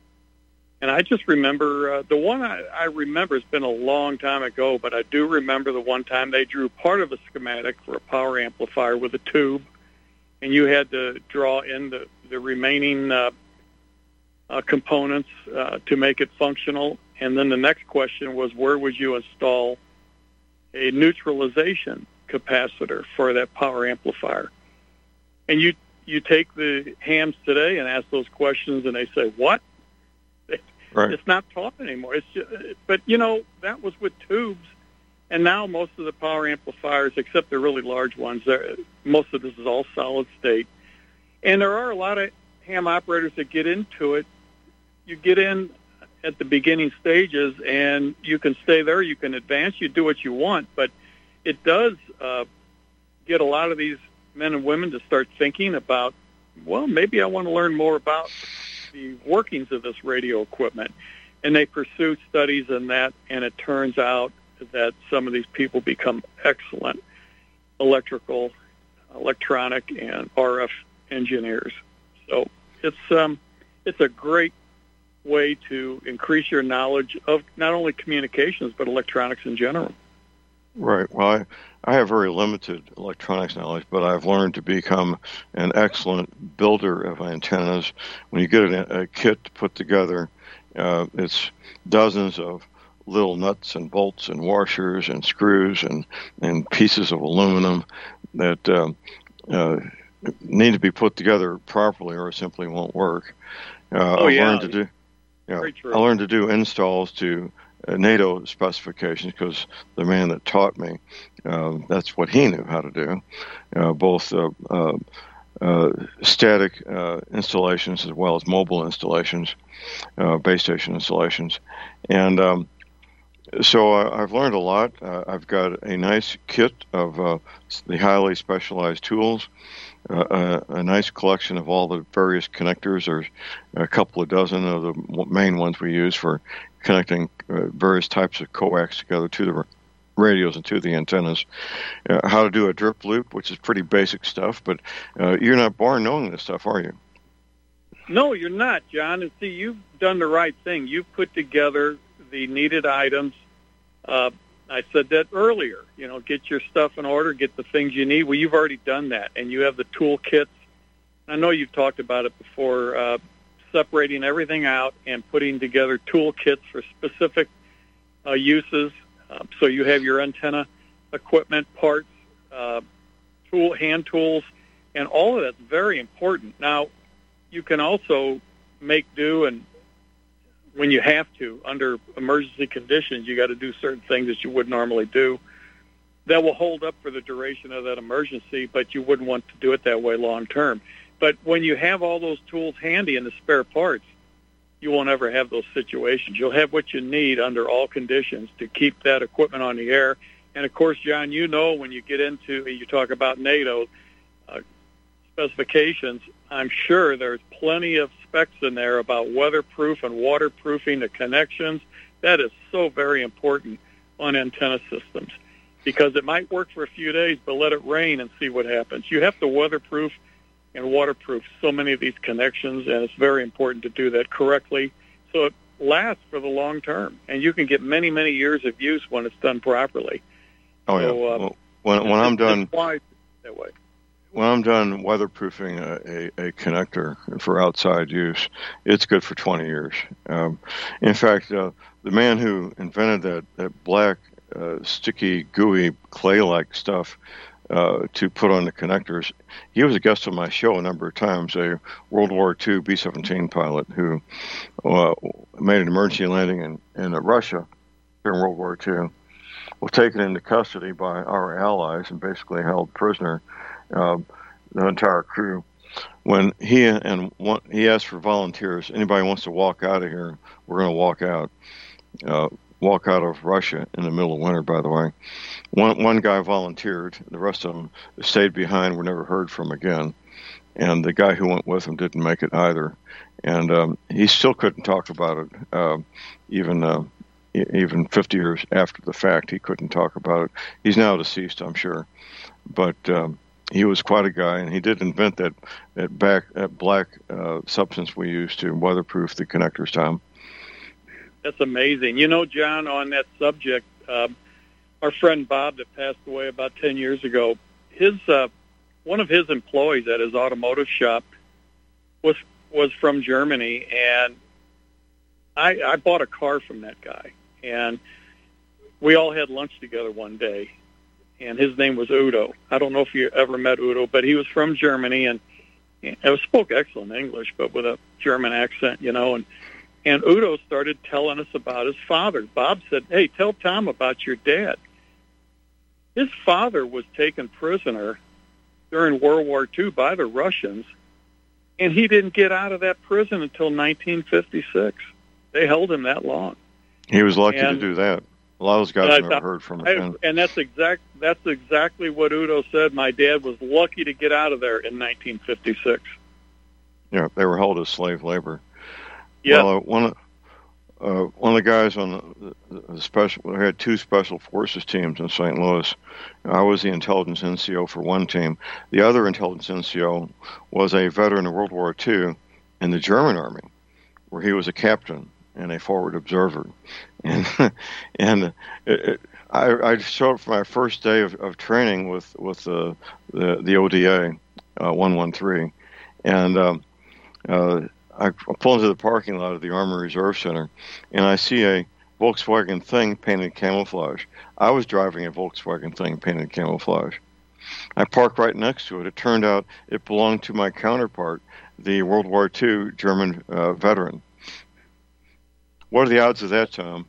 And I just remember, uh, the one I, I remember, it's been a long time ago, but I do remember the one time they drew part of a schematic for a power amplifier with a tube, and you had to draw in the, the remaining uh, uh, components uh, to make it functional. And then the next question was, where would you install a neutralization capacitor for that power amplifier? And you you take the hams today and ask those questions, and they say, what? Right. It's not taught anymore. It's just, but, you know, that was with tubes. And now most of the power amplifiers, except the really large ones, most of this is all solid state. And there are a lot of ham operators that get into it. You get in at the beginning stages, and you can stay there. You can advance. You do what you want. But it does uh, get a lot of these men and women to start thinking about, well, maybe I want to learn more about the workings of this radio equipment. And they pursue studies in that, and it turns out that some of these people become excellent electrical, electronic, and R F engineers. So it's um, it's a great way to increase your knowledge of not only communications, but electronics in general. Right. Well, I, I have very limited electronics knowledge, but I've learned to become an excellent builder of antennas. When you get a, a kit put together, uh, it's dozens of little nuts and bolts and washers and screws and, and pieces of aluminum that um, uh, need to be put together properly or it simply won't work. Uh, oh, I yeah. learned to do, yeah, I learned to do installs to uh, NATO specifications because the man that taught me, uh, that's what he knew how to do, uh, both uh, uh, uh, static uh, installations as well as mobile installations, uh, base station installations. And um, so I, I've learned a lot. Uh, I've got a nice kit of uh, the highly specialized tools. Uh, a, a nice collection of all the various connectors. There's a couple of dozen of the main ones we use for connecting uh, various types of coax together to the radios and to the antennas. Uh, how to do a drip loop, which is pretty basic stuff, but uh, you're not born knowing this stuff, are you? No, you're not, John. And see, you've done the right thing. You've put together the needed items. Uh, I said that earlier, you know, get your stuff in order, get the things you need. Well, you've already done that, and you have the tool kits. I know you've talked about it before, uh, separating everything out and putting together tool kits for specific uh, uses. Uh, so you have your antenna equipment, parts, uh, tool, hand tools, and all of that's very important. Now, you can also make do and when you have to, under emergency conditions, you got to do certain things that you would normally do. That will hold up for the duration of that emergency, but you wouldn't want to do it that way long term. But when you have all those tools handy and the spare parts, you won't ever have those situations. You'll have what you need under all conditions to keep that equipment on the air. And, of course, John, you know when you get into, you talk about NATO uh, specifications, I'm sure there's plenty of specs in there about weatherproof and waterproofing the connections. That is so very important on antenna systems because it might work for a few days, but let it rain and see what happens. You have to weatherproof and waterproof so many of these connections, and it's very important to do that correctly so it lasts for the long term. And you can get many, many years of use when it's done properly. Oh, yeah. So, um, well, when when I'm done... Why that way? When I'm done weatherproofing a, a, a connector for outside use, it's good for twenty years. Um, in fact, uh, the man who invented that, that black, uh, sticky, gooey, clay-like stuff uh, to put on the connectors, he was a guest on my show a number of times, a World War Two B seventeen pilot who uh, made an emergency landing in, in Russia during World War Two, was taken into custody by our allies and basically held prisoner. Uh, the entire crew. When he and one, he asked for volunteers. Anybody wants to walk out of here? We're going to walk out. Uh, walk out of Russia in the middle of winter. By the way, one one guy volunteered. The rest of them stayed behind. Were never heard from again. And the guy who went with him didn't make it either. And um, he still couldn't talk about it. Uh, even uh, even fifty years after the fact, he couldn't talk about it. He's now deceased, I'm sure. But um, he was quite a guy, and he did invent that that, back, that black uh, substance we use to weatherproof the connectors, Tom. That's amazing. You know, John, on that subject, uh, our friend Bob that passed away about ten years ago, his uh, one of his employees at his automotive shop was was from Germany, and I, I bought a car from that guy, and we all had lunch together one day. And his name was Udo. I don't know if you ever met Udo, but he was from Germany and, and spoke excellent English, but with a German accent, you know. And, and Udo started telling us about his father. Bob said, hey, tell Tom about your dad. His father was taken prisoner during World War Two by the Russians, and he didn't get out of that prison until nineteen fifty-six. They held him that long. He was lucky and, to do that. A lot of those guys I, never heard from him I, again. And that's exact. That's exactly what Udo said. My dad was lucky to get out of there in nineteen fifty-six. Yeah, they were held as slave labor. Yeah. Well, uh, one, uh, one of the guys on the, the special, we had two special forces teams in Saint Louis. I was the intelligence N C O for one team. The other intelligence N C O was a veteran of World War Two in the German Army, where he was a captain and a forward observer. And and it, it, I, I showed up for my first day of, of training with with uh, the the O D A uh, one one three, and um, uh, I pull into the parking lot of the Army Reserve Center, and I see a Volkswagen Thing painted camouflage. I was driving a Volkswagen Thing painted camouflage. I parked right next to it. It turned out it belonged to my counterpart, the World War Two German uh, veteran. What are the odds of that, Tom?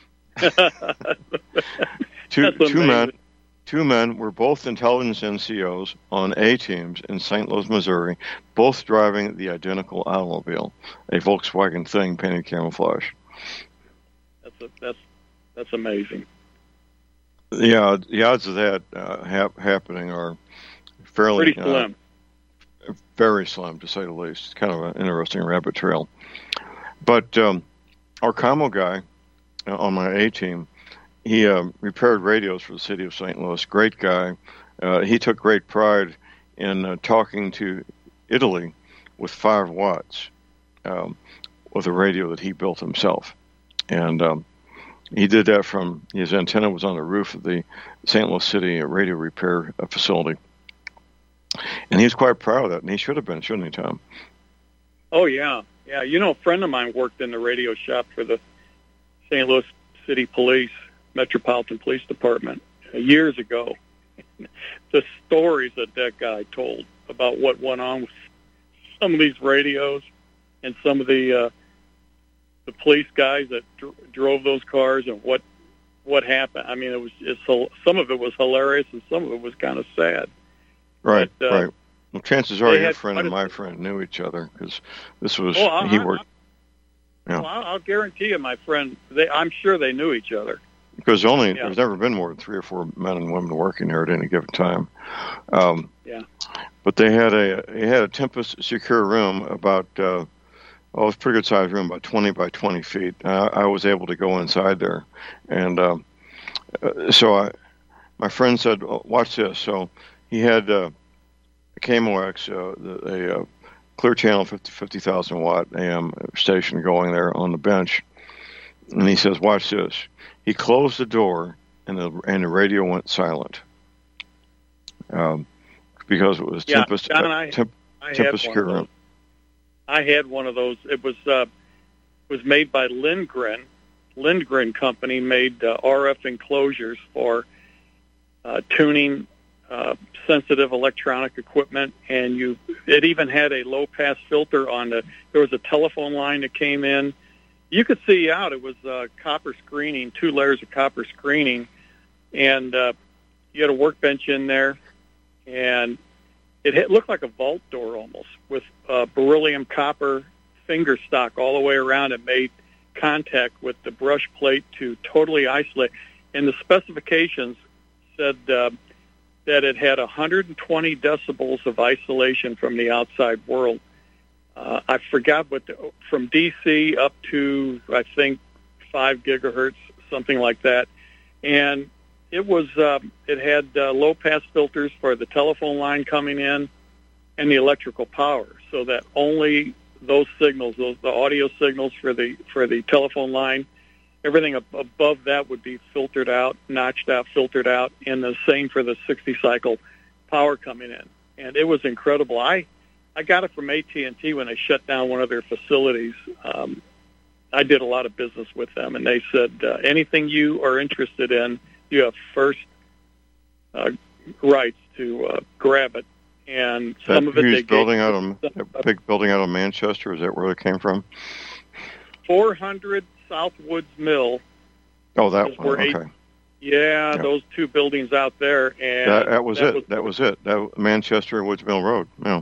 two two men, two men were both intelligence N C Os on A teams in Saint Louis, Missouri, both driving the identical automobile, a Volkswagen Thing painted camouflage. That's a, that's that's amazing. Yeah, the odds of that uh, hap- happening are fairly pretty slim. Uh, very slim, to say the least. It's kind of an interesting rabbit trail. But um, our commo guy uh, on my A team, he uh, repaired radios for the city of Saint Louis. Great guy. Uh, he took great pride in uh, talking to Italy with five watts um, with a radio that he built himself. And um, he did that from, his antenna was on the roof of the Saint Louis City radio repair facility. And he was quite proud of that, and he should have been, shouldn't he, Tom? Oh, yeah. Yeah, you know, a friend of mine worked in the radio shop for the Saint Louis City Police, Metropolitan Police Department, uh, years ago. The stories that that guy told about what went on with some of these radios and some of the uh, the police guys that dr- drove those cars and what what happened. I mean, it was it's, some of it was hilarious and some of it was kind of sad. Right, but, uh, right. Well, chances are your had friend and my friend knew each other because this was, oh, I, he I, worked. I, yeah. well, I'll guarantee you, my friend, they, I'm sure they knew each other. Because only Yeah. there's never been more than three or four men and women working there at any given time. Um, Yeah. But they had a they had a Tempest secure room about uh, oh, it was a pretty good sized room, about twenty by twenty feet. Uh, I was able to go inside there, and um, uh, so I, my friend said, oh, "Watch this." So he had uh, a K M O X, uh, the, a uh, clear channel fifty thousand watt A M station going there on the bench, and he says, "Watch this." He closed the door, and the and the radio went silent. Um, because it was Yeah, Tempest, John, uh, I- temp, I had Tempest one secure of those. room. I had one of those. It was uh, was made by Lindgren. Lindgren Company made uh, R F enclosures for uh, tuning uh, sensitive electronic equipment, and you. It even had a low pass filter on the. There was a telephone line that came in. You could see out. It was uh, copper screening, two layers of copper screening, and uh, you had a workbench in there, and it had, looked like a vault door almost, with uh, beryllium copper finger stock all the way around. It made contact with the brush plate to totally isolate. And the specifications said uh, that it had one hundred twenty decibels of isolation from the outside world. Uh, I forgot what, the, from D C up to, I think, five gigahertz, something like that. And it was, uh, it had uh, low-pass filters for the telephone line coming in and the electrical power, so that only those signals, those the audio signals for the for the telephone line, everything ab- above that would be filtered out, notched out, filtered out, and the same for the sixty-cycle power coming in. And it was incredible. I I got it from A T and T when they shut down one of their facilities. Um, I did a lot of business with them, and they said, uh, anything you are interested in, you have first uh, rights to uh, grab it. And some That of it huge they building gave out of that big building out of Manchester. Is that where it came from? four hundred Southwoods Mill. Oh, that is one. where Okay, eight- yeah, Yeah. those two buildings out there, and that, that was that it. was- that was it. That Manchester Woods Mill Road. Yeah.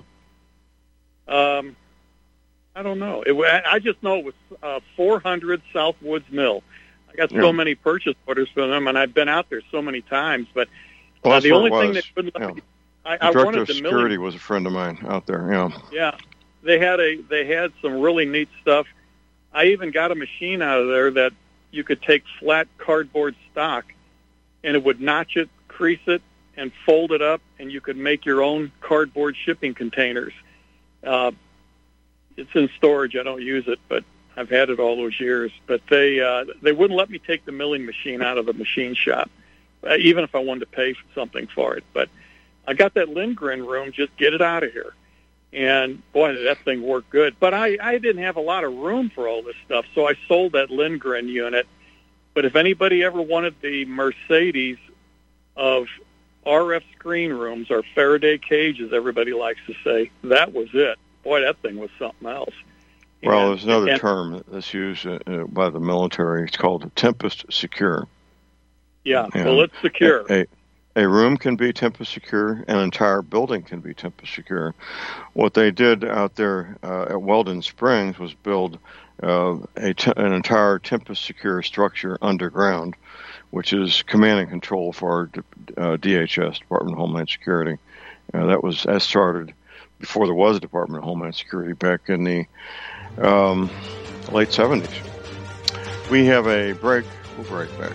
Um, I don't know. It, wa- I just know it was uh, four hundred Southwoods Mill. I got so Yeah. many purchase orders from them, and I've been out there so many times. But Well, uh, that's the where only it thing was. that wouldn't let Yeah. me, I, The I director wanted of the security milling. was a friend of mine out there. Yeah. Yeah, they had a they had some really neat stuff. I even got a machine out of there that you could take flat cardboard stock, and it would notch it, crease it, and fold it up, and you could make your own cardboard shipping containers. Uh, it's in storage. I don't use it, but I've had it all those years. But they uh, they wouldn't let me take the milling machine out of the machine shop, uh, even if I wanted to pay something for it. But I got that Lindgren room. Just get it out of here. And, boy, did that thing work good. But I, I didn't have a lot of room for all this stuff, so I sold that Lindgren unit, But if anybody ever wanted the Mercedes of R F screen rooms, or Faraday cage, as everybody likes to say, that was it. Boy, that thing was something else. Well, And- there's another and- term that's used uh, uh, by the military. It's called Tempest Secure. Yeah, And well, it's secure. A, a, a room can be Tempest Secure. An entire building can be Tempest Secure. What they did out there uh, at Weldon Springs was build uh, a te- an entire Tempest Secure structure underground, which is command and control for uh, D H S, Department of Homeland Security. Uh, that was that started before there was a Department of Homeland Security back in the um, late seventies. We have a break. We'll be right back.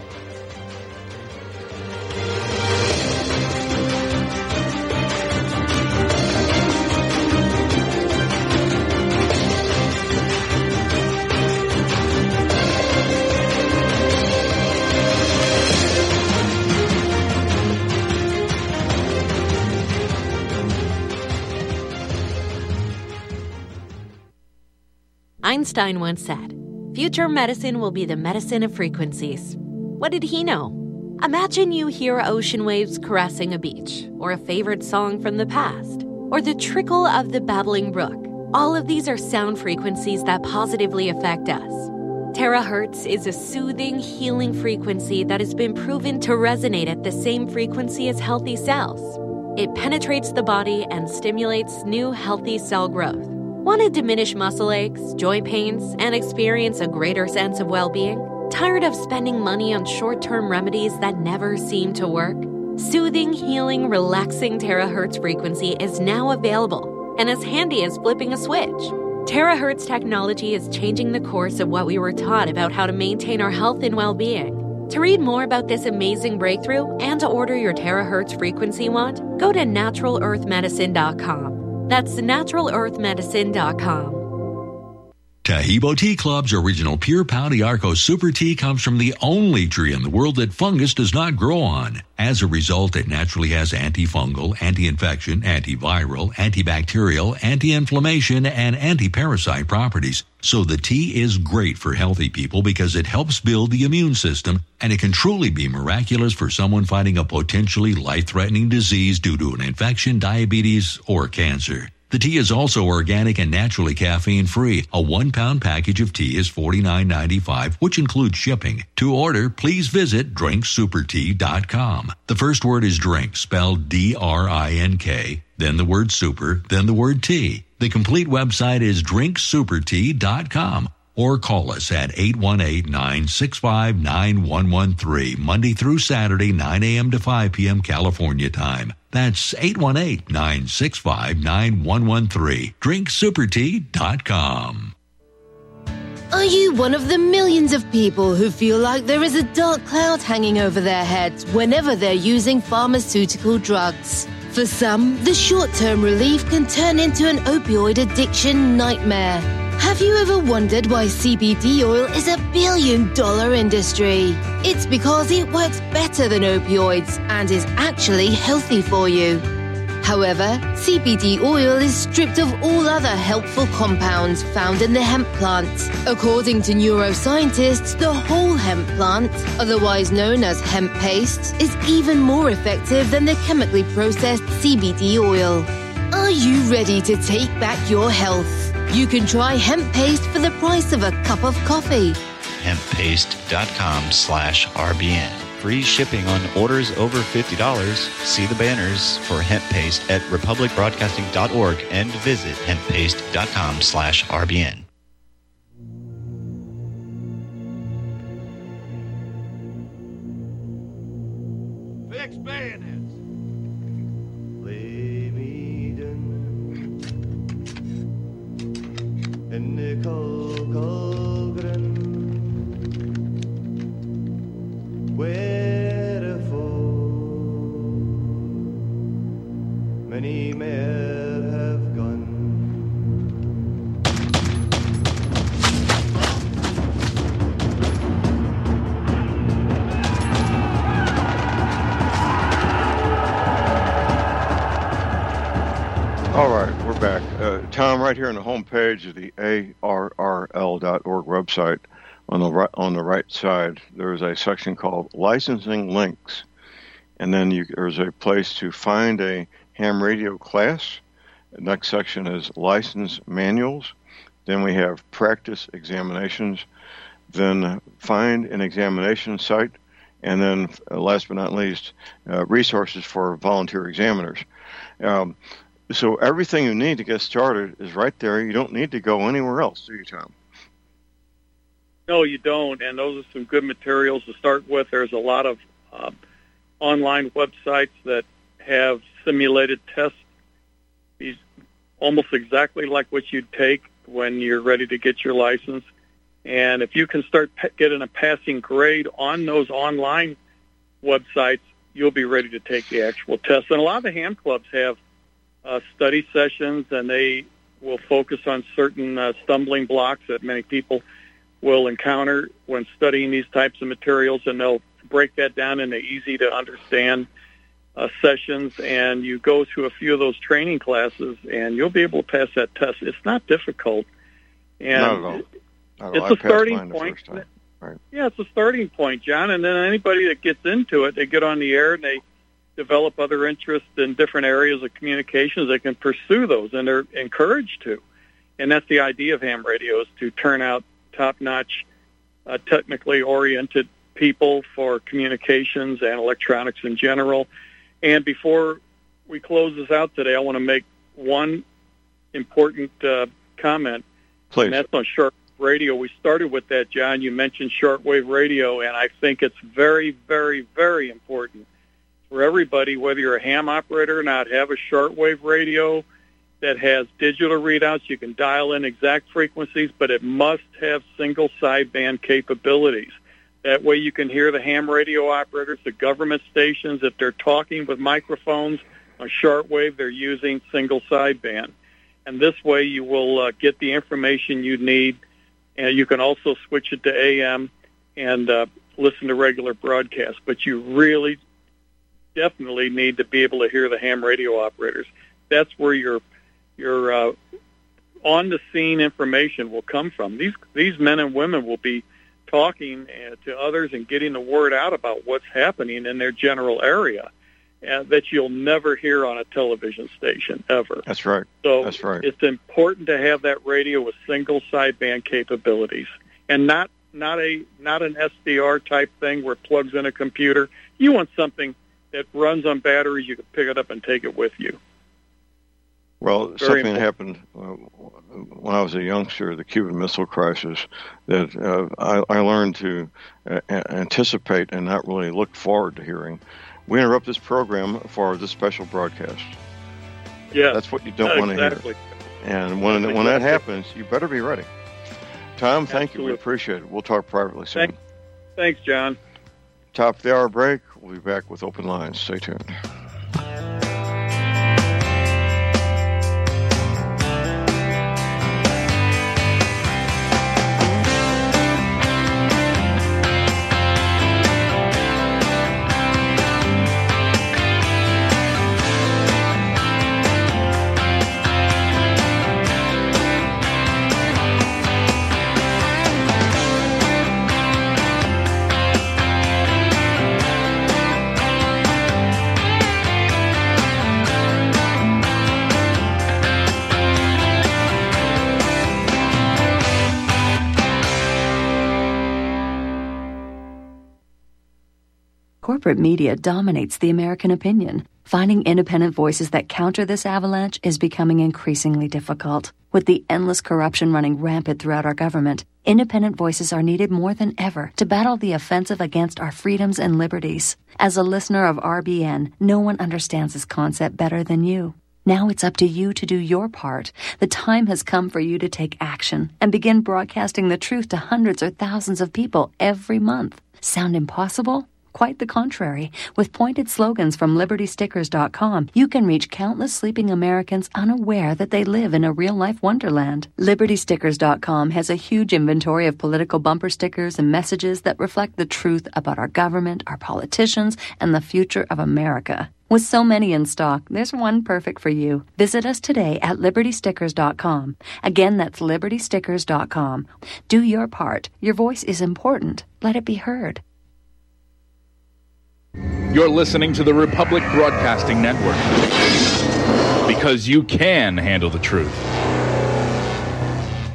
Einstein once said, "Future medicine will be the medicine of frequencies." What did he know? Imagine you hear ocean waves caressing a beach, or a favorite song from the past, or the trickle of the babbling brook. All of these are sound frequencies that positively affect us. Terahertz is a soothing, healing frequency that has been proven to resonate at the same frequency as healthy cells. It penetrates the body and stimulates new healthy cell growth. Want to diminish muscle aches, joint pains, and experience a greater sense of well-being? Tired of spending money on short-term remedies that never seem to work? Soothing, healing, relaxing terahertz frequency is now available and as handy as flipping a switch. Terahertz technology is changing the course of what we were taught about how to maintain our health and well-being. To read more about this amazing breakthrough and to order your terahertz frequency wand, go to natural earth medicine dot com. That's natural earth medicine dot com. Tahibo Tea Club's original Pure Pau d'Arco Super Tea comes from the only tree in the world that fungus does not grow on. As a result, it naturally has antifungal, anti-infection, antiviral, antibacterial, anti-inflammation, and anti-parasite properties. So the tea is great for healthy people because it helps build the immune system, and it can truly be miraculous for someone fighting a potentially life-threatening disease due to an infection, diabetes, or cancer. The tea is also organic and naturally caffeine-free. A one-pound package of tea is forty-nine ninety-five, which includes shipping. To order, please visit drink super tea dot com. The first word is drink, spelled D R I N K, then the word super, then the word tea. The complete website is drink super tea dot com. Or call us at eight one eight, nine six five, nine one one three, Monday through Saturday, nine a.m. to five p.m. California time. That's eight one eight, nine six five, nine one one three. drink super tea dot com. Are you one of the millions of people who feel like there is a dark cloud hanging over their heads whenever they're using pharmaceutical drugs? For some, the short-term relief can turn into an opioid addiction nightmare. Have you ever wondered why C B D oil is a billion-dollar industry? It's because it works better than opioids and is actually healthy for you. However, C B D oil is stripped of all other helpful compounds found in the hemp plant. According to neuroscientists, the whole hemp plant, otherwise known as hemp paste, is even more effective than the chemically processed C B D oil. Are you ready to take back your health? You can try hemp paste for the price of a cup of coffee. hemp paste dot com slash R B N. Free shipping on orders over fifty dollars. See the banners for hemp paste at republic broadcasting dot org and visit hemp paste dot com slash R B N. Fix bayonets. Lay me down in the cold, cold ground, wherefore many men have gone. All right, we're back. Uh, Tom, right here on the home page of the A R R L dot org website, on the right, on the right side, there's a section called Licensing Links. And then you, there's a place to find a ham radio class. The next section is License Manuals. Then we have Practice Examinations. Then find an examination site. And then, uh, last but not least, uh, resources for volunteer examiners. Um, so everything you need to get started is right there. You don't need to go anywhere else, do you, Tom? No, you don't. And those are some good materials to start with. There's a lot of uh, online websites that have simulated tests, these almost exactly like what you'd take when you're ready to get your license. And if you can start pe- getting a passing grade on those online websites, you'll be ready to take the actual test. And a lot of the ham clubs have uh, study sessions, and they will focus on certain uh, stumbling blocks that many people will encounter when studying these types of materials, and they'll break that down into easy-to-understand uh, sessions. And you go through a few of those training classes, and you'll be able to pass that test. It's not difficult. And not at all. Not it's all. a starting point. Right. Yeah, it's a starting point, John. And then anybody that gets into it, they get on the air and they develop other interests in different areas of communications. They can pursue those, and they're encouraged to. And that's the idea of ham radio, is to turn out top-notch, uh, technically oriented people for communications and electronics in general. And before we close this out today, I want to make one important uh, comment. Please. And that's on short radio. We started with that, John. You mentioned shortwave radio, and I think it's very, very, very important for everybody, whether you're a ham operator or not, have a shortwave radio that has digital readouts. You can dial in exact frequencies, but it must have single sideband capabilities. That way you can hear the ham radio operators, the government stations. If they're talking with microphones on shortwave, they're using single sideband. And this way you will uh, get the information you need. And you can also switch it to A M and uh, listen to regular broadcasts. But you really definitely need to be able to hear the ham radio operators. That's where your your uh, on-the-scene information will come from. These these men and women will be talking uh, to others and getting the word out about what's happening in their general area uh, that you'll never hear on a television station ever. That's right. So That's right. It's important to have that radio with single sideband capabilities, and not not a not an S D R type thing where it plugs in a computer. You want something that runs on batteries. You can pick it up and take it with you. Well, Very something important. happened uh, when I was a youngster, the Cuban Missile Crisis, that uh, I, I learned to uh, anticipate and not really look forward to hearing. We interrupt this program for this special broadcast. Yeah, That's what you don't want to exactly. hear. And when That's when that exactly. happens, you better be ready. Tom, thank you. We Absolutely. appreciate it. We'll talk privately soon. Thank- Thanks, John. Top of the hour break. We'll be back with open lines. Stay tuned. Corporate media dominates the American opinion. Finding independent voices that counter this avalanche is becoming increasingly difficult. With the endless corruption running rampant throughout our government, independent voices are needed more than ever to battle the offensive against our freedoms and liberties. As a listener of R B N, no one understands this concept better than you. Now it's up to you to do your part. The time has come for you to take action and begin broadcasting the truth to hundreds or thousands of people every month. Sound impossible? Quite the contrary. With pointed slogans from Liberty Stickers dot com, you can reach countless sleeping Americans unaware that they live in a real-life wonderland. Liberty Stickers dot com has a huge inventory of political bumper stickers and messages that reflect the truth about our government, our politicians, and the future of America. With so many in stock, there's one perfect for you. Visit us today at liberty stickers dot com. Again, that's liberty stickers dot com. Do your part. Your voice is important. Let it be heard. You're listening to the Republic Broadcasting Network, because you can handle the truth.